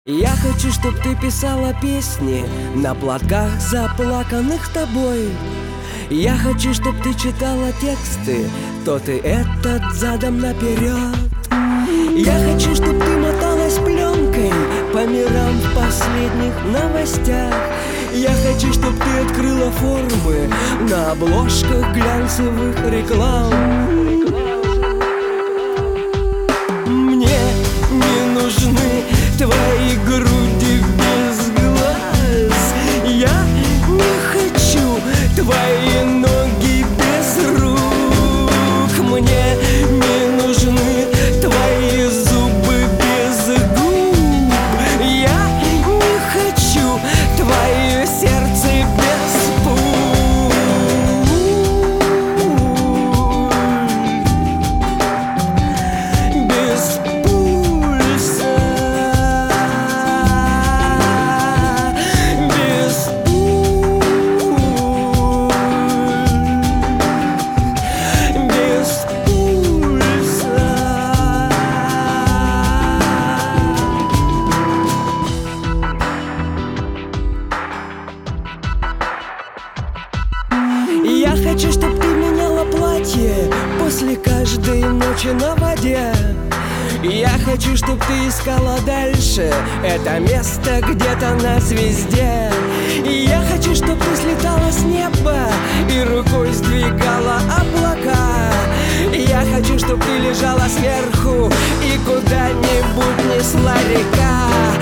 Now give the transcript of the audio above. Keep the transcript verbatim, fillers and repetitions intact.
Я хочу, чтоб ты писала песни на платках, заплаканных тобой. Я хочу, чтоб ты читала тексты, тот и этот задом наперед. Я хочу, чтоб ты моталась пленкой по мирам в последних новостях. Я хочу, чтоб ты открыла формы на обложках глянцевых реклам. Мне не нужны твои груди без глаз. Я не хочу твои ноги без рук. Мне не нужны твои зубы без губ. Я не хочу твое сердце без пуль. Без пульса. Без пуль. Без пульса. Я хочу, чтоб ты меняла платье после каждой ночи на воде. Я хочу, чтоб ты искала дальше это место где-то на звезде. И я хочу, чтоб ты слетала с неба и рукой сдвигала облака. Я хочу, чтоб ты лежала сверху и куда-нибудь несла река.